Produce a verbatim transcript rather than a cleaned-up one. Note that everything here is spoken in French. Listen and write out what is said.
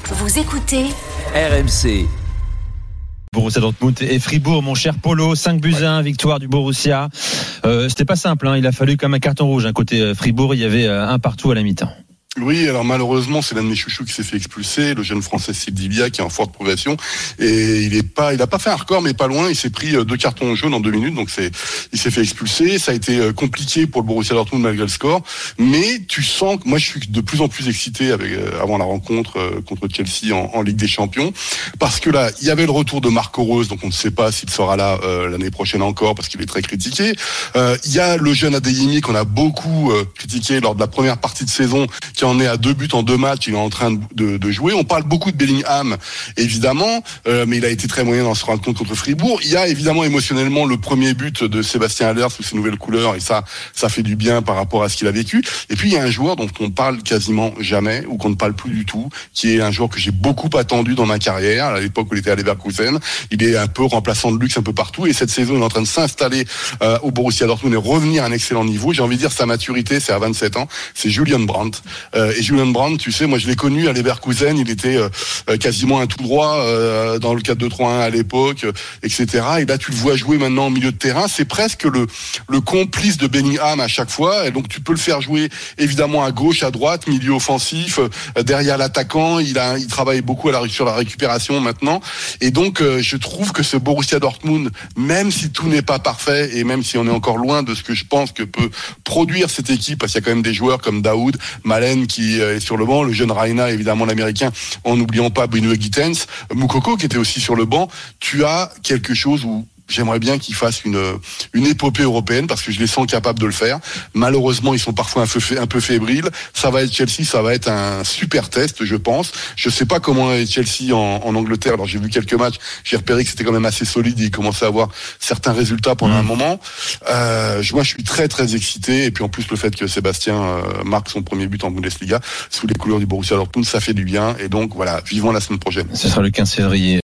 Vous écoutez R M C. Borussia Dortmund et Fribourg, mon cher Polo, cinq buts à un, victoire du Borussia. Euh, c'était pas simple, hein. Il a fallu quand même un carton rouge. Hein. Côté Fribourg, il y avait un partout à la mi-temps. Oui, alors malheureusement, c'est l'un de mes chouchous qui s'est fait expulser, le jeune français Sildivia, qui est en forte progression, et il est pas, il a pas fait un record, mais pas loin. Il s'est pris deux cartons jaunes en deux minutes, donc c'est, il s'est fait expulser. Ça a été compliqué pour le Borussia Dortmund malgré le score, mais tu sens que moi, je suis de plus en plus excité avec avant la rencontre contre Chelsea en, en Ligue des Champions, parce que là, il y avait le retour de Marco Reus, donc on ne sait pas s'il sera là euh, l'année prochaine encore, parce qu'il est très critiqué. Euh, il y a le jeune Adeyemi qu'on a beaucoup euh, critiqué lors de la première partie de saison, qui en est à deux buts en deux matchs, il est en train de, de, de jouer. On parle beaucoup de Bellingham, évidemment, euh, mais il a été très moyen dans ce rencontre contre Fribourg. Il y a évidemment émotionnellement le premier but de Sébastien Haller sous ses nouvelles couleurs, et ça, ça fait du bien par rapport à ce qu'il a vécu. Et puis il y a un joueur dont on parle quasiment jamais, ou qu'on ne parle plus du tout, qui est un joueur que j'ai beaucoup attendu dans ma carrière, à l'époque où il était à Leverkusen. Il est un peu remplaçant de luxe un peu partout, et cette saison, il est en train de s'installer euh, au Borussia Dortmund et revenir à un excellent niveau. J'ai envie de dire, sa maturité, c'est à vingt-sept ans. C'est Julian Brandt. Euh, et Julian Brandt, tu sais, moi je l'ai connu à Leverkusen, il était euh, quasiment un tout droit euh, dans le quatre deux trois un à l'époque, euh, et cetera. Et là tu le vois jouer maintenant au milieu de terrain, c'est presque le le complice de Bellingham à chaque fois. Et donc tu peux le faire jouer évidemment à gauche, à droite, milieu offensif, euh, derrière l'attaquant. Il a, il travaille beaucoup à la, sur la récupération maintenant. Et donc euh, je trouve que ce Borussia Dortmund, même si tout n'est pas parfait et même si on est encore loin de ce que je pense que peut produire cette équipe, parce qu'il y a quand même des joueurs comme Daoud, Malen qui est sur le banc, le jeune Reina, évidemment l'américain, en n'oubliant pas Bruno Gittens, Moukoko qui était aussi sur le banc. Tu as quelque chose où j'aimerais bien qu'ils fassent une une épopée européenne, parce que je les sens capables de le faire. Malheureusement, ils sont parfois un peu, un peu fébriles. Ça va être Chelsea, ça va être un super test, je pense. Je sais pas comment est Chelsea en, en Angleterre. Alors j'ai vu quelques matchs, j'ai repéré que c'était quand même assez solide. Ils commençaient à avoir certains résultats pendant mmh. un moment. Euh, moi, je suis très très excité. Et puis en plus, le fait que Sébastien euh, marque son premier but en Bundesliga sous les couleurs du Borussia Dortmund, ça fait du bien. Et donc voilà, vivons la semaine prochaine. Ce sera le quinze février.